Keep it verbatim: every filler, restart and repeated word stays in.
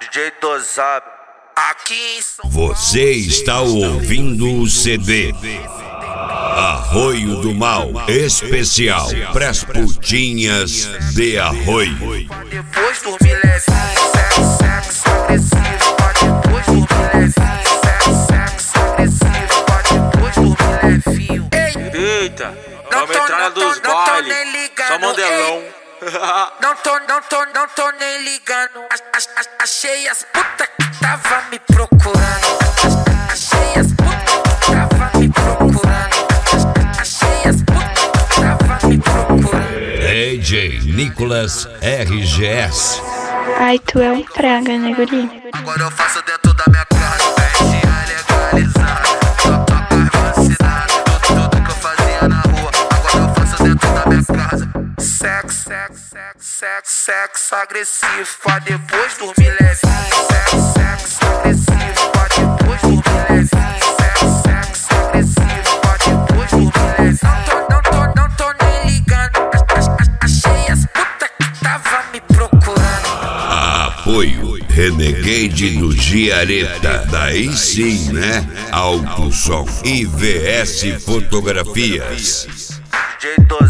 D J Dozab. Aqui em São Você está ouvindo o C D Arroio do Mal especial pras putinhas de Arroio. Depois dormir leve, sexo, sexo agressivo. Depois dormir leve, sexo, sexo agressivo. Depois dormir levinho. Eita, vamos entrar na dos bailes, só mandelão. Não tô, não tô, não tô nem ligando. Ach, ach, achei as puta que tava me procurando. Achei as puta que tava me procurando. Achei as puta que tava me procurando. D J Nicolas R G S. Ai, tu é um praga, né, guri? Agora eu faço dentro da minha casa, pede legalizar. Só toca velocidade, tudo, tudo que eu fazia na rua. Agora eu faço dentro da minha casa. Sexo, sexo, sexo, sexo, sexo agressivo. Pra depois dormir leve. Sexo, sexo agressivo. Pra depois dormir leve. Sexo, sexo agressivo. Pra depois dormir leve. Não tô, não tô, não tô nem ligando. Achei as puta que tava me procurando. Apoio Renegade do Giareta. Daí sim, né? Alto Som e V S Fotografias. D J